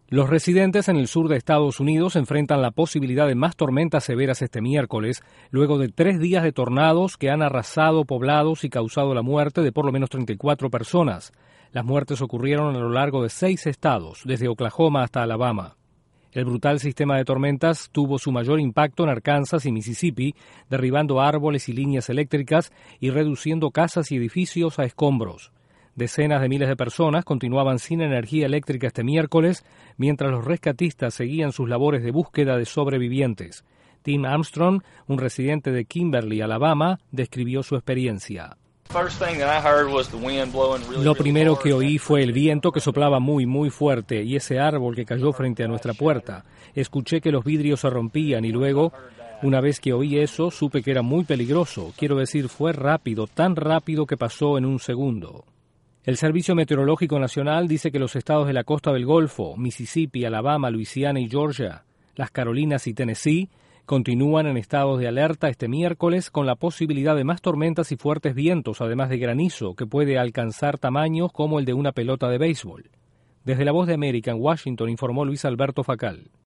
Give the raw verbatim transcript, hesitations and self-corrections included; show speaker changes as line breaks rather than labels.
Los residentes en el sur de Estados Unidos enfrentan la posibilidad de más tormentas severas este miércoles, luego de tres días de tornados que han arrasado poblados y causado la muerte de por lo menos treinta y cuatro personas. Las muertes ocurrieron a lo largo de seis estados, desde Oklahoma hasta Alabama. El brutal sistema de tormentas tuvo su mayor impacto en Arkansas y Mississippi, derribando árboles y líneas eléctricas y reduciendo casas y edificios a escombros. Decenas de miles de personas continuaban sin energía eléctrica este miércoles, mientras los rescatistas seguían sus labores de búsqueda de sobrevivientes. Tim Armstrong, un residente de Kimberly, Alabama, describió su experiencia. Lo primero que oí fue el viento que soplaba muy, muy fuerte y ese árbol que cayó frente a nuestra puerta. Escuché que los vidrios se rompían y luego, una vez que oí eso, supe que era muy peligroso. Quiero decir, fue rápido, tan rápido que pasó en un segundo. El Servicio Meteorológico Nacional dice que los estados de la costa del Golfo, Mississippi, Alabama, Luisiana y Georgia, las Carolinas y Tennessee, continúan en estados de alerta este miércoles con la posibilidad de más tormentas y fuertes vientos, además de granizo, que puede alcanzar tamaños como el de una pelota de béisbol. Desde La Voz de América en Washington informó Luis Alberto Facal.